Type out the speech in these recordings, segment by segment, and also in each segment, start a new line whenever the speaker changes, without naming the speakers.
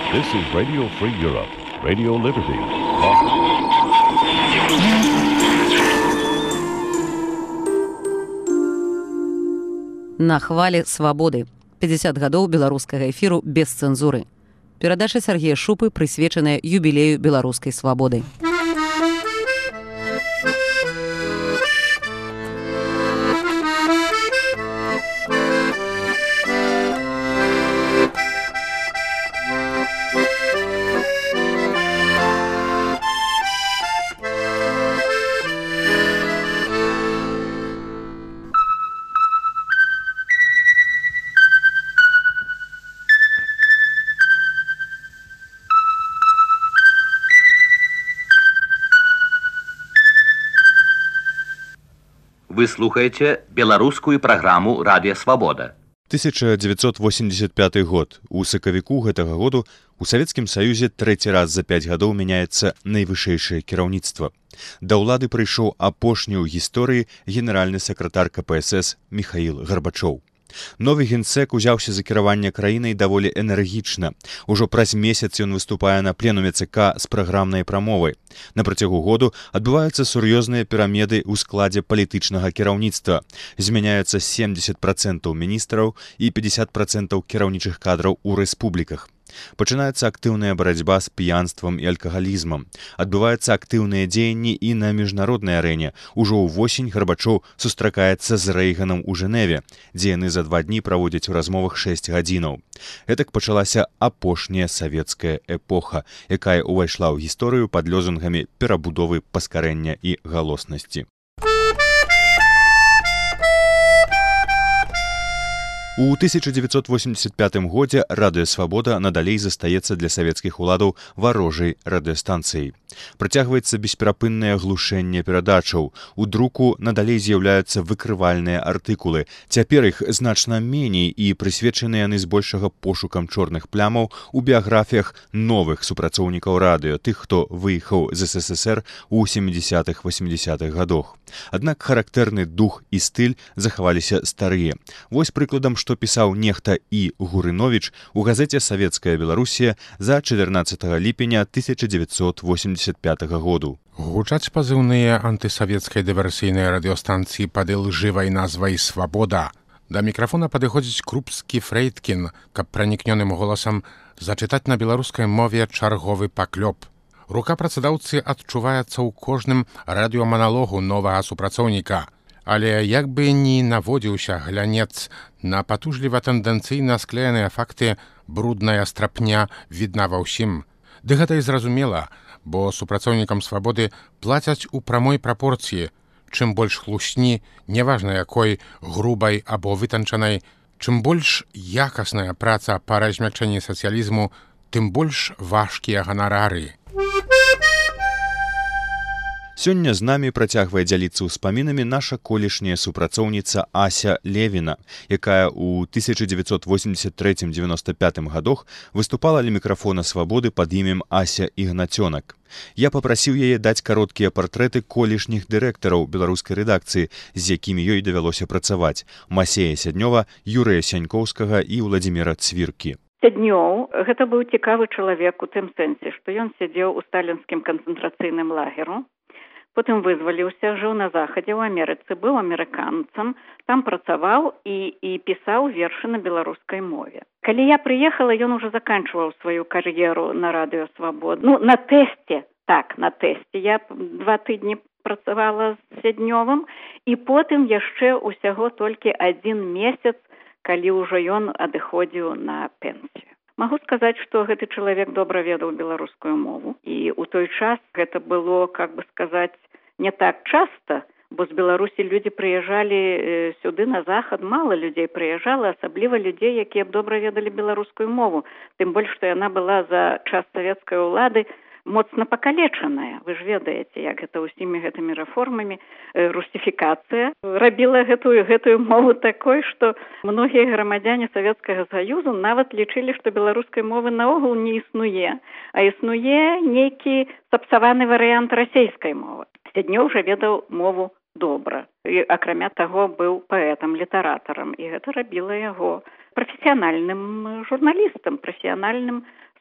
This is Radio Free Europe, Radio Liberty.
На хвалі свабоды. 50 гадоў беларускага эфіру без цэнзуры. Перадача Сергея Шупы прысвечаная юбілею беларускай свабоды.
Вы слухаете беларускую праграму «Радио Свобода».
1985 год. У сакавіку гэтага году у Савецкім Саюзе трэці раз за 5 гадоў мяняецца найвышэйшае кіраўніцтва. Да ўлады прыйшоў апошні ў гісторыі генеральны сакратар КПСС Міхаіл Гарбачоў. Новы генсек узяўся за кіраванне краінай даволі энергічна. Ужо праз месяц ён выступае на пленуме ЦК з праграмнай прамовай. На працягу году адбываюцца сур'ёзныя піраміды ў складзе палітычнага кіраўніцтва. Змяняецца 70% міністраў і 50% кіраўнічых кадраў у рэспубліках. Пачынаецца актыўная барацьба з п'янствам і алкагалізмам. Адбываюцца актыўныя дзеянні і на міжнароднай арэне. Ужо ўвосень Гарбачоў сустракаецца з Рэйганам у Жэневе, дзе яны за 2 дні праводзяць у размовах 6 гадзінаў. Гэтак пачалася апошняя савецкая эпоха, якая ўвайшла ў гісторыю пад лозунгамі перабудовы, паскарэння і галоснасці. У 1985 годзе Радыё Свабода надалей застаецца для савецкіх уладаў варожай радыёстанцыяй. Працягваецца бесперапыннае глушэнне перадачаў. У друку надалей з'яўляюцца выкрывальныя артыкулы. Цяпер іх значна меней і прысвечаны яны збольшага пошукам чорных плямаў у біяграфіях новых супрацоўнікаў радыё, тых, хто выехаў з СССР у 70-80-х гадах. Аднак характэрны дух і стыль захаваліся старыя. Вось прыкладам, што пісаў нехта І. Гурыновіч у газеце «Савецкая Беларусія» за 14 ліпеня 1985 году.
Гучаць пазыўныя антысавецкай дыверсійнай радыёстанцыі пад ілжывай назвай «Свабода». Да мікрафона падыходзіць крупскі Фрэйткін, каб пранікнёным голасам зачытаць на беларускай мове чарговы паклёп. Рука працадаўцы адчуваецца ў кожным радыёманалогу новага супрацоўніка. Але як бы ні наводзіўся глянец на патужліва-тэндэнцыйна склееныя факты, брудная страпня відна ва ўсім. Ды гэта і зразумела, бо супрацоўнікам свабоды плацяць у прамой прапорцыі. Чым больш хлусні, неважна якой, грубай або вытанчанай, чым больш якасная праца па размякчэнні сацыялізму, тым больш важкія ганарары.
Сёння з намі працягвае дзяліцца ўспамінамі наша колішняя супрацоўніца Ася Левіна, якая ў 1983-95 гадах выступала ля мікрафона «Свабоды» пад імем Ася Ігнацёнак. Я папрасіў яе даць кароткія партрэты колішніх дырэктараў беларускай рэдакцыі, з якімі ёй давялося працаваць: Масея Сяднёва, Юрыя Сянькоўскага і Владзіміра Цвіркі.
Сяднёў – гэта быў цікавы чалавек у тым сэнсе, што ён сядзеў у сталінскім канцэнтрацыйным лагеру, потым вызваліўся, жыў на захадзе ў Амерыцы, быў амерыканцам, там працаваў і пісаў вершы на беларускай мове. Калі я прыехала, ён ужо заканчваў сваю кар'еру на Радыё Свабода. На тэсце, на тэсце. Я 2 тыдні працавала з Сяднёвым, і потым яшчэ ўсяго толькі 1 месяц, калі ўжо ён адыходзіў на пенсію. Магу сказаць, што гэты чалавек добра ведаў беларускую мову, і ў той час гэта было, не так часта, бо з Беларусі людзі прыязджалі сюды на захад, мала людзей прыязджала, асабліва людзей, якія б добра ведалі беларускую мову, тым больш, што яна была за час савецкай улады моцна пакалечаная. Вы ж ведаеце, як гэта ўсімі гэтымі рэформамі, русіфікацыя рабіла гэтую мову такой, што многія грамадзяне Савецкага Саюзу нават лічылі, што беларускай мовы наогул не існуе, а існуе нейкі сапсаваны варыянт расейскай мовы. Сяднёў жа ведаў мову добра. І, акрамя таго, быў паэтам, літаратарам, і гэта рабіла яго прафесіянальным журналістам, прафесіянальным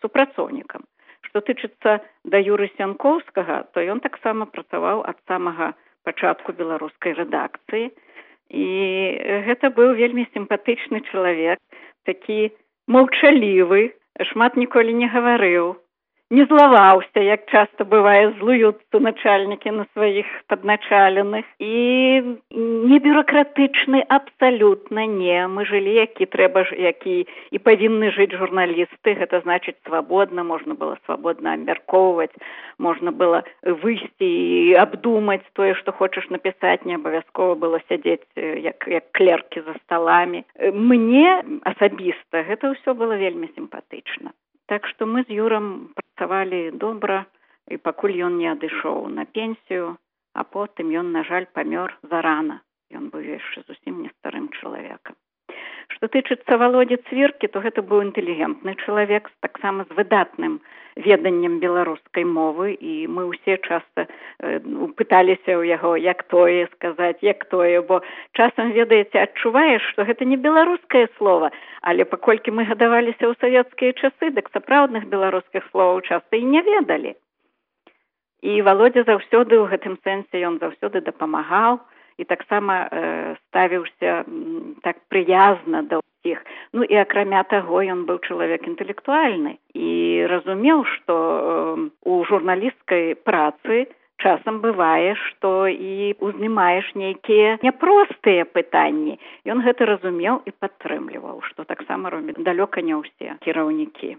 супрацоўнікам. Што тычыцца да Юры Сянкоўскага, то ён таксама працаваў ад самага пачатку беларускай рэдакцыі. І гэта быў вельмі сімпатычны чалавек, такі маўчалівы, шмат ніколі не гаварыў, не злаваўся, як часта бывае, злуюцца начальнікі на сваіх падначаленых, і не бюракратычны абсалютна не. Мы жылі, які і павінны жыць журналісты, гэта значыць свабодна, можна было свабодна абмяркоўваць, можна было выйсці і абдумаць тое, што хочаш напісаць, не абавязкова было сядзець як клеркі за сталамі. Мне асабіста гэта ўсё было вельмі сімпатычна. Так што мы з Юрам працавалі добра, і пакуль ён не адышоў на пенсію, а потым ён, на жаль, памёр зарана. Ён быў яшчэ зусім не старым чалавекам. Што тычыцца Володі Цвіркі, то гэта быў інтэлігентны чалавек, таксама з выдатным веданнем беларускай мовы, і мы ўсе часта пыталіся ў яго, як тое сказаць, як тое, бо часам, ведаеце, адчуваеш, што гэта не беларускае слова, але паколькі мы гадаваліся ў савецкія часы, дык сапраўдных беларускіх словаў часта і не ведалі. І Володя заўсёды ў гэтым сэнсе, ён заўсёды дапамагаў, і таксама ставіўся так прыязна да ўсіх. Ну і акрамя таго, ён быў чалавек інтэлектуальны і разумеў, што у журналісцкай працы часам бывае, што і узнімаеш нейкія няпростыя пытанні. Ён гэта разумеў і падтрымліваў, што таксама робяць далёка не ўсе кіраўнікі.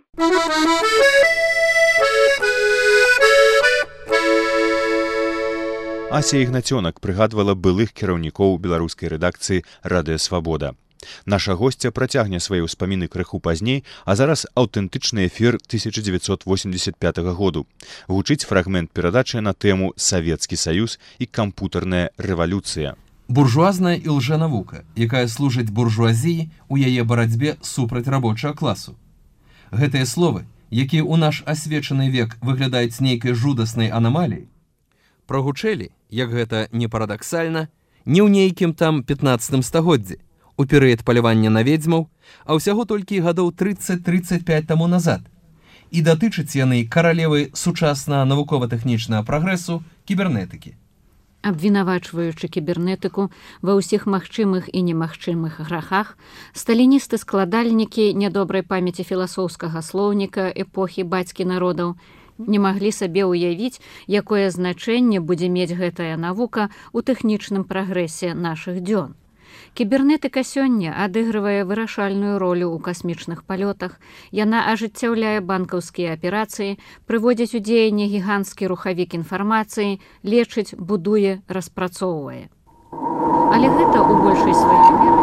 Ася Ігнацёнак прыгадвала былых кіраўнікоў беларускай рэдакцыі «Радыё Свабода». Наша госця працягне свае ўспаміны крыху пазней, а зараз аўтэнтычны эфір 1985 году. Гучыць фрагмент перадачы на тэму «Савецкі Саюз і кампутарная рэвалюцыя».
Буржуазная і лжэнавука, якая служыць буржуазіі ў яе барацьбе супраць рабочага класу. Гэтыя словы, якія ў наш асвечаны век выглядаюць нейкай жудаснай анамаліяй, прагучэлі, як гэта не парадаксальна, не ў нейкім там 15 стагоддзі, у перыяд палявання на ведзьмаў, а ўсяго толькі гадоў 30-35 таму назад. І датычаць яны каралевы сучаснага навукова-тэхнічнага прагрэсу кібернетыкі.
Абвінавачваючы кібернетыку ва ўсіх магчымых і немагчымых грахах, сталіністы-складальнікі нядобрай памяці філасофскага слоўніка эпохі бацькі народаў не маглі сабе ўявіць, якое значэнне будзе мець гэтая навука ў тэхнічным прагрэсе нашых дзён. Кібернетыка сёння адыгрывае вырашальную ролю ў касмічных палётах, яна ажыццяўляе банкаўскія аперацыі, прыводзіць у дзеянне гіганцкі рухавік інфармацыі, лечыць, будуе, распрацоўвае. Але гэта ў большай сваёй меры.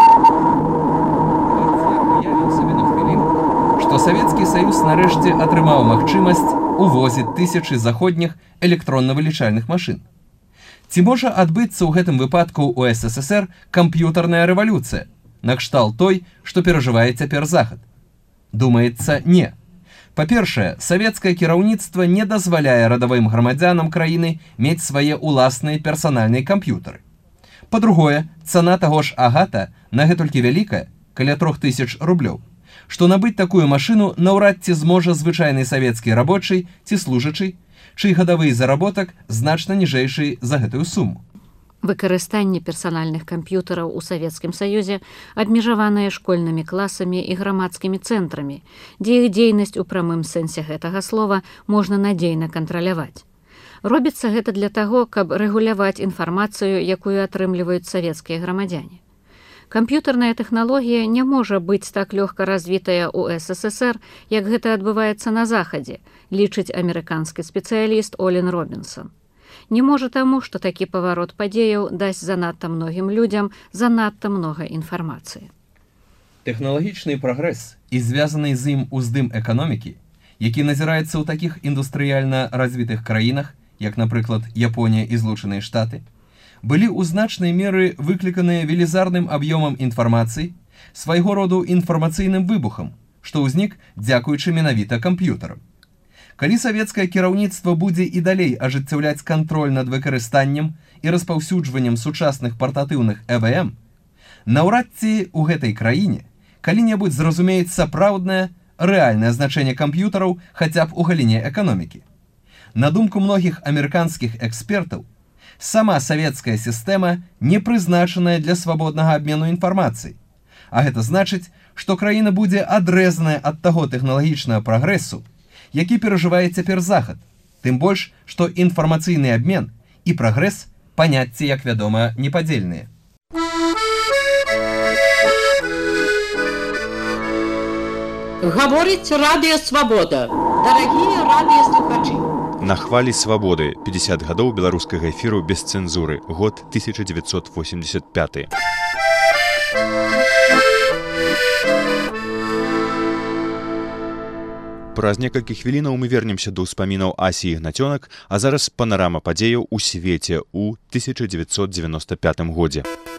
Уявім сабе на хвілінку, што Савецкі Саюз нарэшце атрымаў магчымасць увозіць тысячы заходніх электронна-вылічальных машын. Ці можа адбыцца ў гэтым выпадку ў СССР камп'ютарная рэвалюцыя, накшталт той, што перажывае цяпер Захад? Думаецца, не. Па-першае, савецкае кіраўніцтва не дазваляе радавым грамадзянам краіны мець свае ўласныя персанальныя камп'ютары. Па-другое, цана таго ж агата на гэтулькі вялікая, каля 3000 рублёў, што набыць такую машыну наўрад ці зможа звычайны савецкі рабочы ці служачы, чый гадавы заработак значна ніжэйшы за гэтую суму.
Выкарыстанне персанальных камп'ютараў у Савецкім Саюзе абмежаванае школьнымі класамі і грамадскімі цэнтрамі, дзе іх дзейнасць у прамым сэнсе гэтага слова можна надзейна кантраляваць. Робіцца гэта для таго, каб рэгуляваць інфармацыю, якую атрымліваюць савецкія грамадзяне. Камп'ютарная тэхналогія не можа быць так лёгка развітая ў СССР, як гэта адбываецца на Захадзе, лічыць амерыканскі спецыяліст Олін Робінсон. Не можа таму, што такі паварот падзеяў дасць занадта многім людзям занадта многа інфармацыі.
Тэхналагічны прагрэс і звязаны з ім уздым эканомікі, які назіраецца ў такіх індустрыяльна развітых краінах, як, напрыклад, Японія і Злучаныя Штаты, былі ў значнай меры выкліканыя велізарным аб'ёмам інфармацыі, свайго роду інфармацыйным выбухам, што ўзнік дзякуючы менавіта камп'ютарам. Калі савецкае кіраўніцтва будзе і далей ажыццяўляць кантроль над выкарыстаннем і распаўсюджваннем сучасных партатыўных ЭВМ, наўрад ці ў гэтай краіне калі-небудзь зразумеюць сапраўднае рэальнае значэнне камп'ютараў хаця б у галіне эканомікі. На думку многіх амерыканскіх экспертаў, сама савецкая сістэма не прызначаная для свабоднага абмену інфармацыяй. А гэта значыць, што краіна будзе адрэзаная ад таго тэхналагічнага прагрэсу, які перажывае цяпер Захад, тым больш, што інфармацыйны абмен і прагрэс паняцці, як вядома, непадзельныя.
Гаворыць Радыё Свабода. Дарагія радыёслухачы.
На хвалі свабоды 50 гадоў беларускага эфіру без цэнзуры, год 1985. Праз некалькі хвілінаў мы вернемся да ўспамінаў Асі Ігнацёнак, а зараз панарама падзеяў у свеце ў 1995 годзе.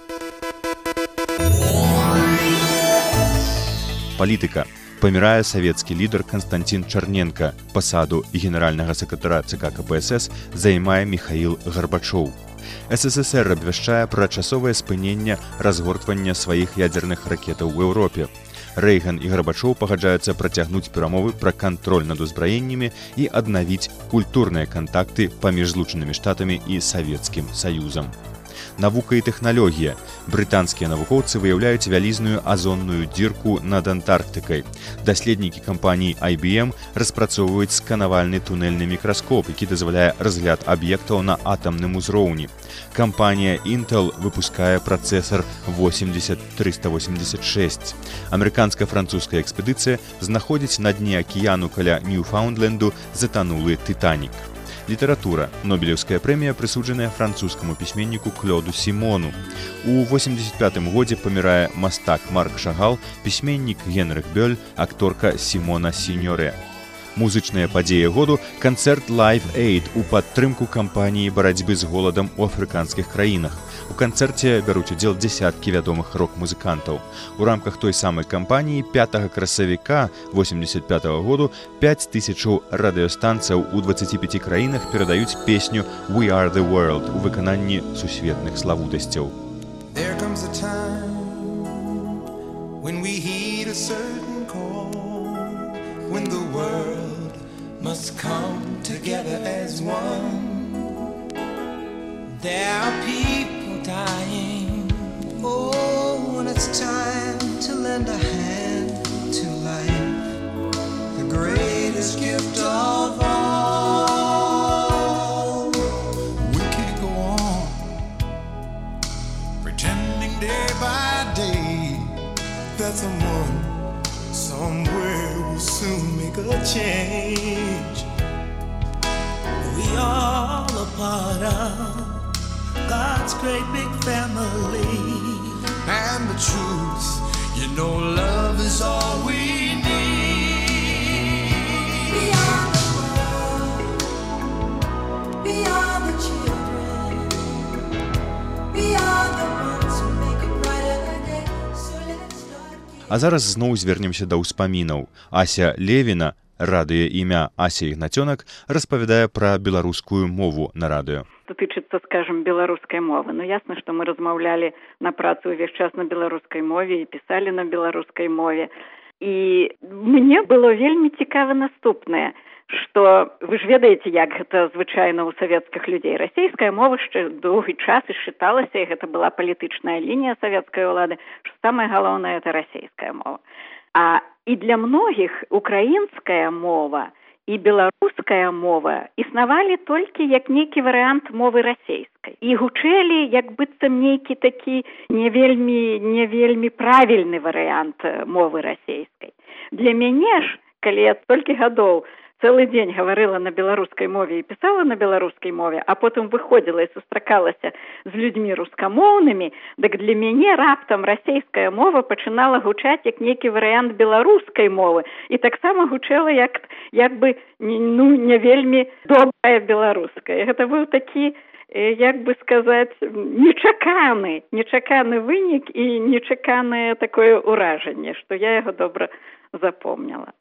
Палітыка. Памірае савецкі лідар Канстантин Чарненка. Пасаду генеральнага сакратара ЦК КПСС займае Міхаіл Гарбачоў. СССР абвяшчае пра часовае спыненне разгортвання сваіх ядзерных ракетаў у Еўропе. Рэйган і Гарбачоў пагаджаюцца працягнуць перамовы пра кантроль над узбраеннямі і аднавіць культурныя кантакты паміж Злучанымі Штатамі і Савецкім Саюзам. Навука і тэхналогія. Брытанскія навукоўцы выяўляюць вялізную азонную дзірку над Антарктыкай. Даследнікі кампаніі IBM распрацоўваюць сканавальны тунэльны мікраскоп, які дазваляе разгляд аб'ектаў на атамным узроўні. Кампанія Intel выпускае працэсар 80386. Амерыканска-французская экспедыцыя знаходзіць на дне акіяну каля Ньюфаундленду затанулы Тытанік. Літаратура. Нобелеўская прэмія прысуджаная французскаму пісьменніку Клоду Сімону. У 85 годзе памірае мастак Марк Шагал, пісьменнік Генрых Бёль, акторка Сімона Сіньорэ. Музычная падзея году – канцэрт Live Aid у падтрымку кампаніі барацьбы з голадам у афрыканскіх краінах. У канцэрце бяруць удзел дзясяткі вядомых рок-музыкантаў. У рамках той самай кампаніі 5 красавіка 85 году 5000 радыёстанцыяў у 25 краінах перадаюць песню «We are the world» у выкананні сусветных славутасцяў.
There comes a time when we heed a certain call, when the world must come together as one. There are people dying. Oh, when it's time to lend a hand to life, the greatest gift of all. We can't go on pretending day by day that someone somewhere will soon make a change. We all a part of God's great big family. And the truth, you know, love is all we need. Beyond the world, beyond the children, beyond the ones who make a brighter day. So let's start.
А зараз зноў звернемся да ўспамінаў. Ася Левіна, радыё-імя Ася Ігнацёнак, распавядае пра беларускую мову на радыё.
Датычыцца, скажем, беларускай мовы. Ну, ясна, што мы размаўлялі на працу ўвесь час на беларускай мове і пісалі на беларускай мове. І мне было вельмі цікава наступнае, што вы ж ведаеце, як гэта звычайна ў савецкіх людзей. Расейская мова яшчэ доўгі час і счыталася, і гэта была палітычная лінія савецкай улады, што самае галоўнае – это расейская мова. І для многіх украінская мова і беларуская мова існавалі толькі як нейкі варыянт мовы расейскай. І гучэлі як быццам нейкі такі не вельмі правільны варыянт мовы расейскай. Для мяне ж, калі я столькі гадоў цэлы дзень гаварыла на беларускай мове і пісала на беларускай мове, а потым выходзіла і сустракалася з людзьмі рускамоўнымі, дык для мяне раптам расейская мова пачынала гучаць як нейкі варыянт беларускай мовы і таксама гучэла як бы не вельмі добрая беларуская. Гэта быў такі, як бы сказаць, нечаканы вынік і нечаканае такое ўражанне, што я яго добра запомніла.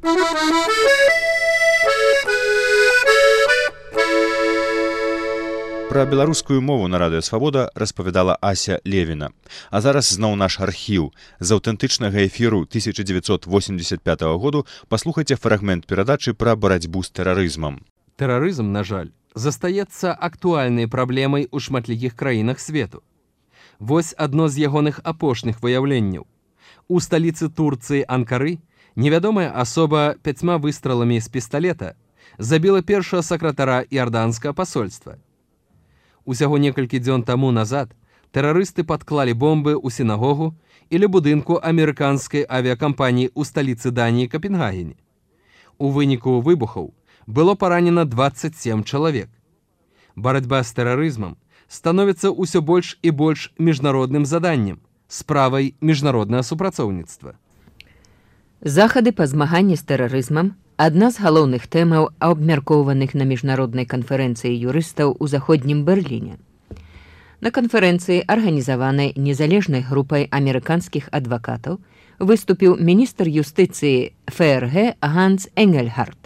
Пра беларускую мову на радыё Свабода распавядала Ася Левіна. А зараз зноў наш архіў. З аўтэнтычнага эфіру 1985 году паслухайце фрагмент перадачы пра барацьбу з тэрарызмам.
Тэрарызм, на жаль, застаецца актуальнай праблемай у шматлікіх краінах свету. Вось адно з ягоных апошніх выяўленняў. У сталіцы Турцыі Анкары невядомая асоба 5 выстраламі з пісталета забіла першага сакратара іорданскага пасольства. Усяго некалькі дзён таму назад тэрарысты падклалі бомбы ў сінагогу і ля будынку амерыканскай авіякампаніі ў сталіцы Даніі Капенгагене. У выніку выбухаў было паранена 27 чалавек. Барацьба з тэрарызмам становіцца ўсё больш і больш міжнародным заданнем, справай міжнароднага супрацоўніцтва.
Захады па змаганні з тэрарызмам адна з галоўных тэмаў, абмяркоўваных на міжнароднай канферэнцыі юрыстаў у заходнім Берліне. На канферэнцыі, арганізаванай незалежнай групай амерыканскіх адвакатаў, выступіў міністр юстыцыі ФРГ Ганс Энгельгард.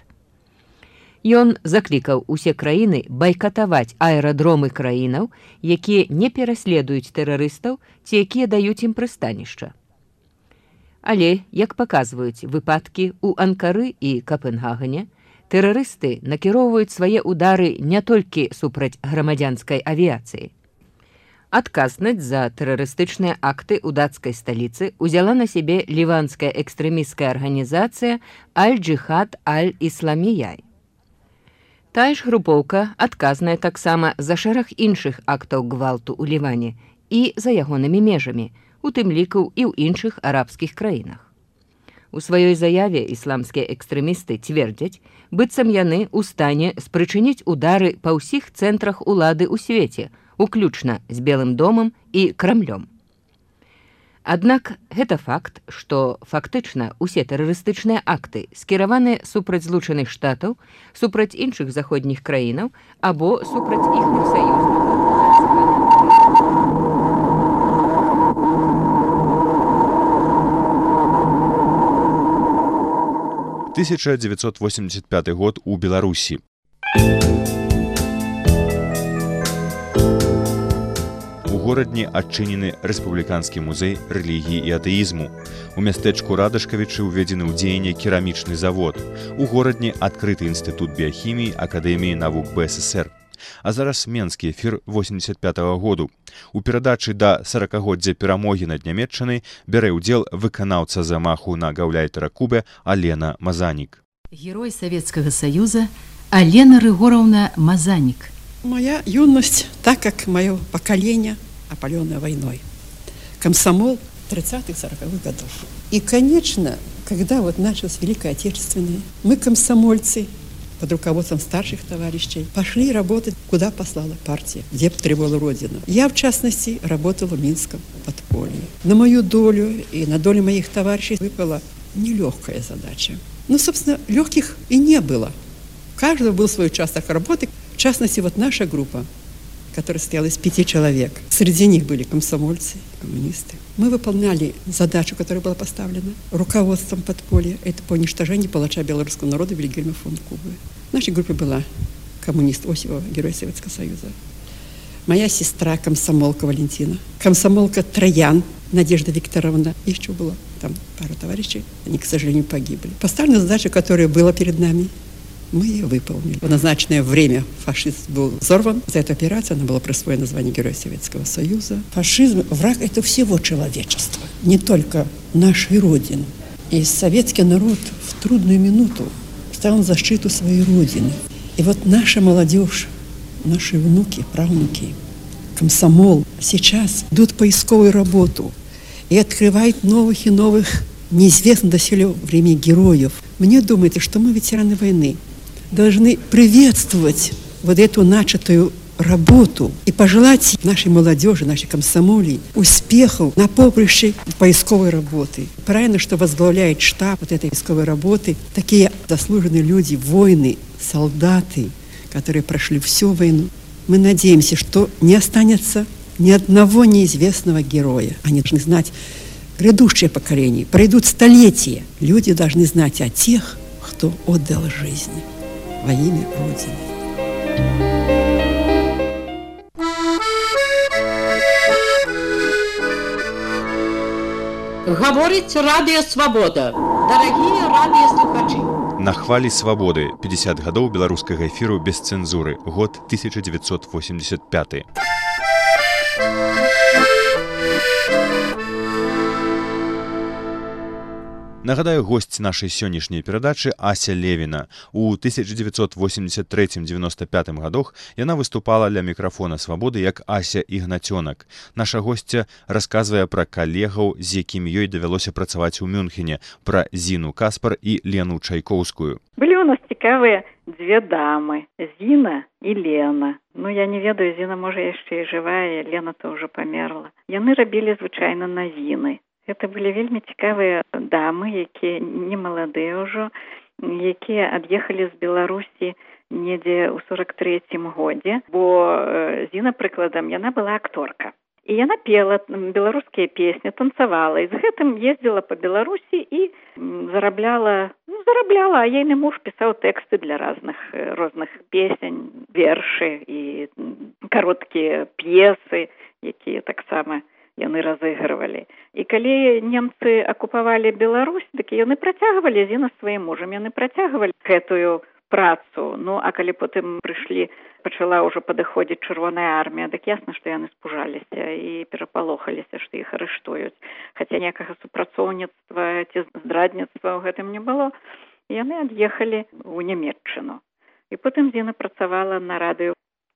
Ён заклікаў усе краіны байкатаваць аэрадромы краінаў, якія не пераследуюць тэрарыстаў ці якія даюць ім прыстанішча. Але, як паказваюць выпадкі ў Анкары і Капенгагене, тэрарысты накіроўваюць свае ўдары не толькі супраць грамадзянскай авіяцыі. Адказнасць за тэрарыстычныя акты ў дацкай сталіцы узяла на сябе ліванская экстрэмісцкая арганізацыя Аль-Джихад Аль-Ісламіяй. Тая ж групоўка адказная таксама за шэраг іншых актаў гвалту ў Ліване і за ягонымі межамі, у тым ліку і ў іншых арабскіх краінах. У сваёй заяве ісламскія экстрэмісты цвердзяць, быццам яны ў стане спрычыніць удары па ўсіх цэнтрах улады ў свеце, уключна з Белым домам і Крамлём. Аднак гэта факт, што фактычна ўсе тэрарыстычныя акты скіраваны супраць Злучаных Штатаў, супраць іншых заходніх краінаў або супраць іхных саюзнікаў.
1985 год у Беларусі. У горадні адчынены рэспубліканскі музей рэлігіі і атэізму. У мястэчку Радашкавічы ўведзены ў дзеянне керамічны завод. У горадні адкрыты інстытут біяхіміі Акадэміі навук БССР. А зараз менскі эфір 85-го году. У перадачы да 40-годдзя перамогі над Нямецчынай бярэ ўдзел выканаўца замаху на гаўляйтара Кубе Алена Мазанік.
Герой Советского Союза Алена Рыгоровна Мазанік.
Моя юность, так как мое поколение, опаленное войной. Комсомол 30-40-х годов. И, конечно, когда вот началась Великая Отечественная, мы, комсомольцы, под руководством старших товарищей, пошли работать, куда послала партия, где потребовала Родина. Я, в частности, работала в Минском подполье. На мою долю и на долю моих товарищей выпала нелегкая задача. Ну, собственно, легких и не было. У каждого был свой участок работы. В частности, вот наша группа, которая состояла из 5 человек. Среди них были комсомольцы, коммунисты. Мы выполняли задачу, которая была поставлена руководством подполья. Это по уничтожению палача белорусского народа Вильгельма фон Кубы. В нашей группе была коммунист Осипова, герой Советского Союза. Моя сестра, комсомолка Валентина. Комсомолка Троян, Надежда Викторовна. Еще было там пару товарищей. Они, к сожалению, погибли. Поставлена задача, которая была перед нами. Мы ее выполнили. В назначенное время фашист был взорван. За эту операцию она была присвоена звание Героя Советского Союза. Фашизм, враг – это всего человечества, не только нашей Родины. И советский народ в трудную минуту стал на защиту своей Родины. И вот наша молодежь, наши внуки, правнуки, комсомол сейчас идут поисковую работу и открывают новых и новых, неизвестных доселе времени героев. Мне думается, что мы, ветераны войны, должны приветствовать вот эту начатую работу и пожелать нашей молодежи, нашей комсомолии успехов на поприще поисковой работы. Правильно, что возглавляет штаб вот этой поисковой работы такие заслуженные люди, воины, солдаты, которые прошли всю войну. Мы надеемся, что не останется ни одного неизвестного героя. Они должны знать грядущее поколение, пройдут столетия. Люди должны знать о тех, кто отдал жизнь во имя Родины.
Гаворыць Радыё Свабода. Дарагія радыёслухачы.
На хвалі свабоды 50 гадоў беларускага эфіру без цэнзуры, год 1985. Нагадаю, госць нашай сённяшняй перадачы Ася Левіна. У 1983-95 гадах яна выступала ля мікрафона свабоды як Ася Ігнацёнак. Наша госця расказвае пра калегаў, з якімі ёй давялося працаваць у Мюнхене, пра Зіну Каспар і Лену Чайкоўскую.
Былі ў нас цікавыя дзве дамы, Зіна і Лена. Я не ведаю, Зіна, можа, яшчэ і жывая, Лена-то ўжо памерла. Яны рабілі звычайна навіны. Гэта былі вельмі цікавыя дамы, якія не маладыя ўжо, якія ад'ехалі з Беларусі недзе ў 43-м годзе, бо Зіна, прыкладам, яна была акторка. І яна пела беларускія песні, танцавала, і з гэтым ездзіла па Беларусі і зарабляла, а ейны муж пісаў тэксты для розных песень, вершы і кароткія п'есы, якія таксама яны разыгрывалі. І калі немцы акупавалі Беларусь, дык яны працягвалі, Зіна сваім мужам, яны працягвалі гэтую працу. А калі потым пачала ўжо падыходзіць чырвоная армія, дык ясна, што яны спужаліся і перапалохаліся, што іх арыштуюць. Хаця ніякага супрацоўніцтва ці здрадніцтва ў гэтым не было. Яны ад'ехалі ў Нямецчыну. І потым Зіна працавала на радыё.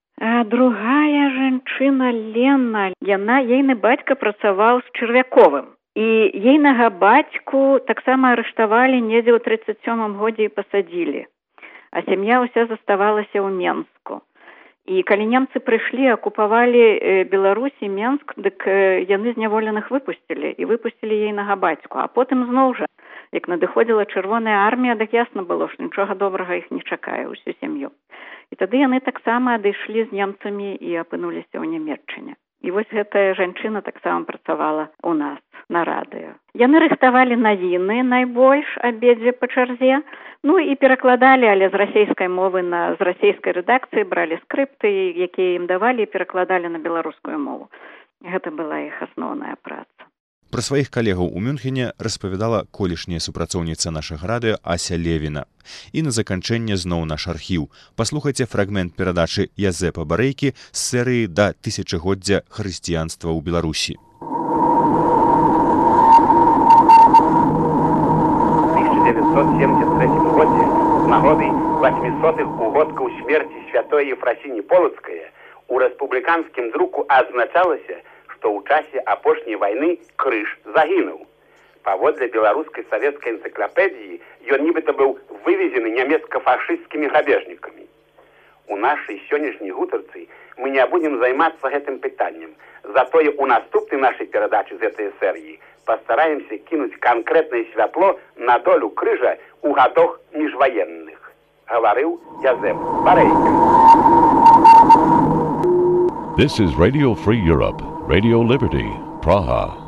А другая жанчына Лена, ейны бацька працаваў з Чырвяковым. І ейнага бацьку таксама арыштавалі недзе ў 37-м годзе і пасадзілі. А сям'я ўся заставалася ў Менску. І калі немцы прыйшлі, акупавалі Беларусь і Менск, дык яны зняволеных выпусцілі, і выпусцілі ейнага бацьку. А потым зноў жа, як надыходзіла чырвоная армія, дык ясна было, што нічога добрага іх не чакае, усю сям'ю. І тады яны таксама адышлі з немцамі і апынуліся ў Нямецчыне. І вось гэтая жанчына таксама працавала ў нас на радыё. Яны рыхтавалі навіны найбольш, абедзве па чарзе, і перакладалі, але з расейскай мовы з расейскай рэдакцыі бралі скрыпты, якія ім давалі, і перакладалі на беларускую мову. Гэта была іх асноўная праца.
Пра сваіх калегаў у Мюнхене распавядала колішняя супрацоўніца нашага радыё Ася Левіна. І на заканчэнне зноў наш архіў. Паслухайце фрагмент перадачы Язэпа Барэйкі з серыі да тысячагоддзя хрысціянства ў Беларусі.
У 1973 годзе з нагоды 800-х угодкаў смерці святой Ефрасіні Полацкае у рэспубліканскім друку адзначалася, што ў часе апошняй вайны крыж загінуў. Паводле беларускай савецкай энцыклапедыі ён нібыта быў вывезены нямецка-фашысцкімі грабежнікамі. У нашай сённяшняй гутарцы мы не будзем займацца гэтым пытаннем. Затое у наступнай нашай перадачы з гэтай серыі пастараемся кінуць канкрэтнае святло на долю крыжа ў гадах міжваенных. Гаварыў Язэп Барэйкі.
This is Radio Free Europe, Radio Liberty, Praha.